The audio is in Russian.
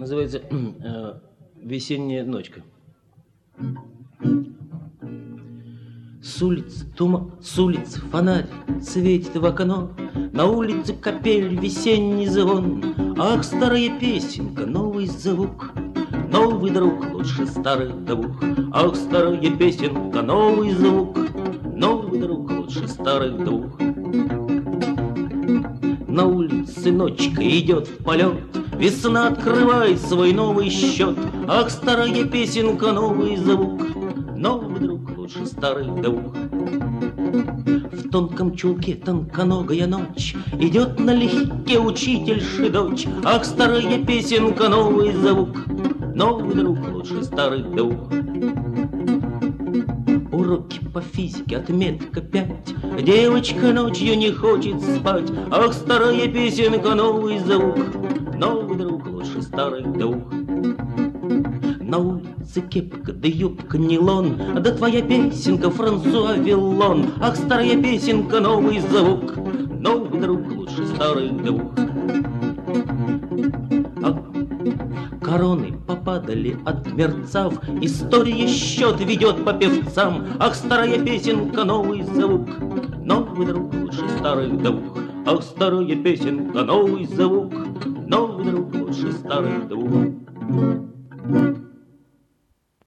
Называется «Весенняя ночка». С улиц фонарь светит в окно, на улице капель, весенний звон. Ах, старая песенка, новый звук, новый друг лучше старых двух. Ах, старая песенка, новый звук, новый друг лучше старых двух. На улице ночка идет в полет, весна открывает свой новый счет. Ах, старая песенка, новый звук, новый друг лучше старых двух. В тонком чулке тонконогая ночь, идет налегке учительши дочь. Ах, старая песенка, новый звук, новый друг лучше старых двух. Уроки по физике, отметка 5, девочка ночью не хочет спать. Ах, старая песенка, новый звук, новый друг лучше старых двух. На улице кепка, да юбка нейлон, да твоя песенка Франсуа Виллон. Ах, старая песенка, новый звук, новый друг лучше старых двух. Короны попадали от мерцав, история счет ведет по певцам. Ах, старая песенка, новый звук, новый друг лучше старых двух. Ах, старая песенка, новый звук, новый друг лучше старых двух.